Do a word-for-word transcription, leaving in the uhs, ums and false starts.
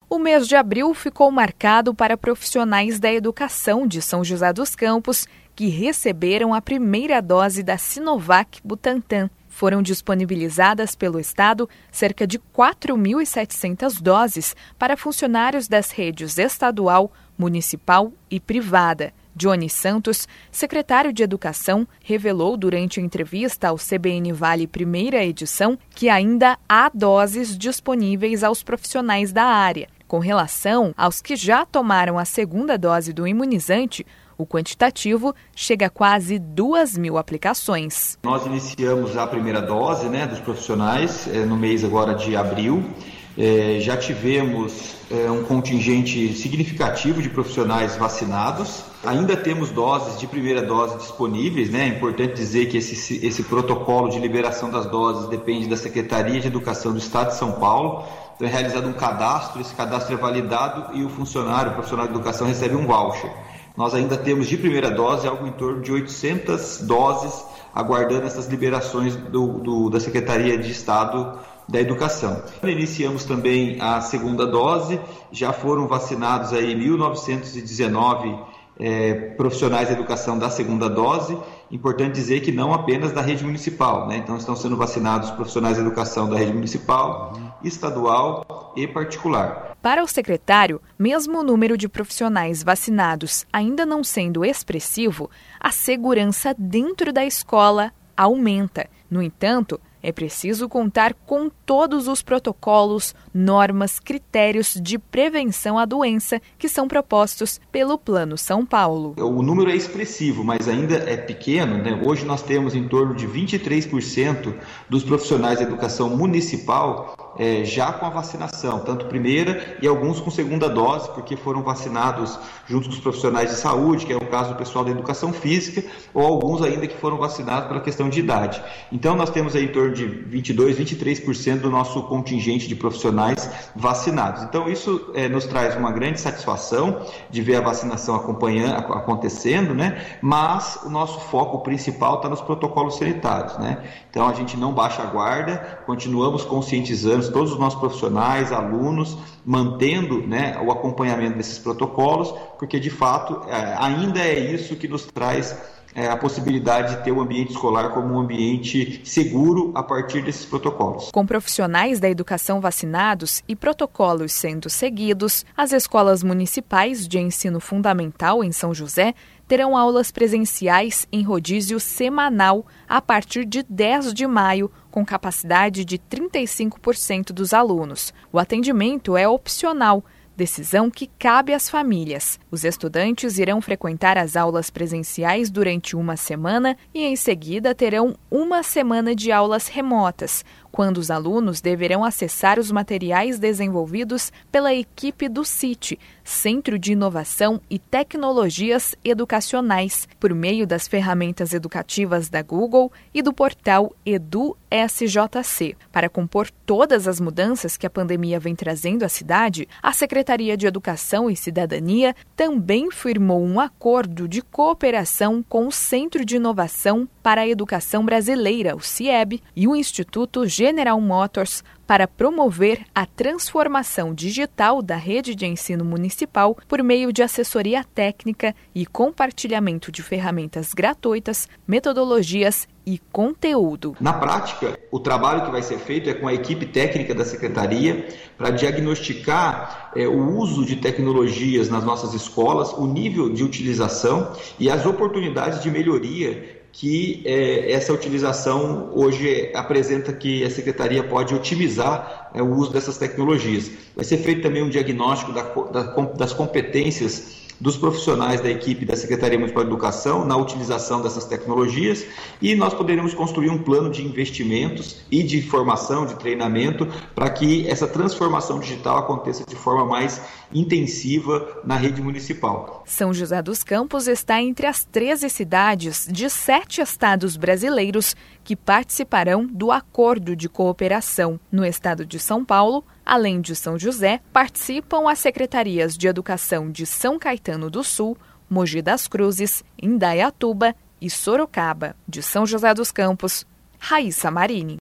O mês de abril ficou marcado para profissionais da educação de São José dos Campos que receberam a primeira dose da Sinovac Butantan. Foram disponibilizadas pelo Estado cerca de quatro mil e setecentas doses para funcionários das redes estadual, municipal e privada. Johnny Santos, secretário de Educação, revelou durante a entrevista ao C B N Vale primeira edição que ainda há doses disponíveis aos profissionais da área. Com relação aos que já tomaram a segunda dose do imunizante, o quantitativo chega a quase duas mil aplicações. Nós iniciamos a primeira dose, né, dos profissionais é, no mês agora de abril. É, já tivemos é, um contingente significativo de profissionais vacinados. Ainda temos doses de primeira dose disponíveis, né? É importante dizer que esse, esse protocolo de liberação das doses depende da Secretaria de Educação do Estado de São Paulo. Então é realizado um cadastro, esse cadastro é validado e o funcionário, o profissional de educação recebe um voucher. Nós ainda temos de primeira dose algo em torno de oitocentas doses aguardando essas liberações do, do, da Secretaria de Estado da Educação. Iniciamos também a segunda dose, já foram vacinados aí mil novecentos e dezenove é, profissionais de educação da segunda dose. Importante dizer que não apenas da rede municipal, né? Então estão sendo vacinados profissionais de educação da rede municipal, estadual e particular. Para o secretário, mesmo o número de profissionais vacinados ainda não sendo expressivo, a segurança dentro da escola aumenta. No entanto, é preciso contar com todos os protocolos, normas, critérios de prevenção à doença que são propostos pelo Plano São Paulo. O número é expressivo, mas ainda é pequeno, né? Hoje nós temos em torno de vinte e três por cento dos profissionais de educação municipal é, já com a vacinação, tanto primeira e alguns com segunda dose, porque foram vacinados junto com os profissionais de saúde, que é o caso do pessoal da educação física, ou alguns ainda que foram vacinados pela questão de idade. Então nós temos aí em torno de vinte e dois, vinte e três por cento do nosso contingente de profissionais vacinados. Então isso é, nos traz uma grande satisfação de ver a vacinação acompanhando, acontecendo, né? Mas o nosso foco principal está nos protocolos sanitários, né? Então a gente não baixa a guarda, continuamos conscientizando todos os nossos profissionais, alunos, mantendo, né, o acompanhamento desses protocolos, porque de fato é, ainda é isso que nos traz É a possibilidade de ter o ambiente escolar como um ambiente seguro a partir desses protocolos. Com profissionais da educação vacinados e protocolos sendo seguidos, as escolas municipais de ensino fundamental em São José terão aulas presenciais em rodízio semanal a partir de dez de maio, com capacidade de trinta e cinco por cento dos alunos. O atendimento é opcional, decisão que cabe às famílias. Os estudantes irão frequentar as aulas presenciais durante uma semana e, em seguida, terão uma semana de aulas remotas, quando os alunos deverão acessar os materiais desenvolvidos pela equipe do C I T, Centro de Inovação e Tecnologias Educacionais, por meio das ferramentas educativas da Google e do portal Edu S J C. Para compor todas as mudanças que a pandemia vem trazendo à cidade, a Secretaria de Educação e Cidadania também firmou um acordo de cooperação com o Centro de Inovação para a Educação Brasileira, o CIEB, e o Instituto General Motors para promover a transformação digital da rede de ensino municipal por meio de assessoria técnica e compartilhamento de ferramentas gratuitas, metodologias e conteúdo. Na prática, o trabalho que vai ser feito é com a equipe técnica da Secretaria para diagnosticar é, o uso de tecnologias nas nossas escolas, o nível de utilização e as oportunidades de melhoria que é, essa utilização hoje apresenta que a Secretaria pode otimizar é, o uso dessas tecnologias. Vai ser feito também um diagnóstico da, da, das competências dos profissionais da equipe da Secretaria Municipal de Educação na utilização dessas tecnologias e nós poderemos construir um plano de investimentos e de formação, de treinamento, para que essa transformação digital aconteça de forma mais intensiva na rede municipal. São José dos Campos está entre as treze cidades de sete estados brasileiros que participarão do acordo de cooperação. No estado de São Paulo, além de São José, participam as secretarias de Educação de São Caetano do Sul, Mogi das Cruzes, Indaiatuba e Sorocaba. De São José dos Campos, Raíssa Marini.